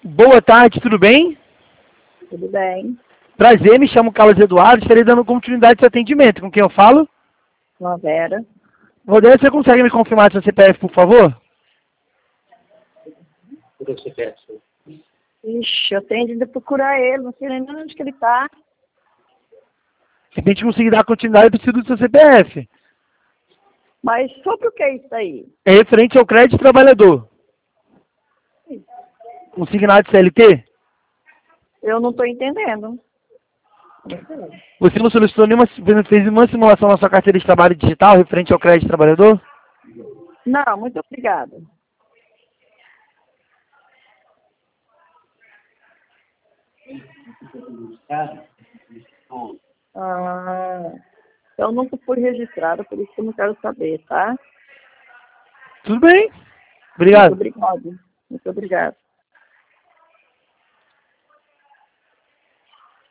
Boa tarde, tudo bem? Tudo bem. Prazer, me chamo Carlos Eduardo, estarei dando continuidade ao seu atendimento. Com quem eu falo? Com a Vera. Rodéia, você consegue me confirmar seu CPF, por favor? Ixi, eu tenho de procurar ele, não sei nem onde que ele tá. Se a gente conseguir dar continuidade, eu preciso do seu CPF. Mas sobre o que é isso aí? É referente ao crédito trabalhador. Consignado CLT? Eu não estou entendendo. Você não solicitou nenhuma, fez nenhuma simulação na sua carteira de trabalho digital referente ao crédito trabalhador? Não, muito obrigada. Eu nunca fui registrada, por isso que eu não quero saber, tá? Tudo bem. Obrigado. Muito obrigada. Muito obrigada.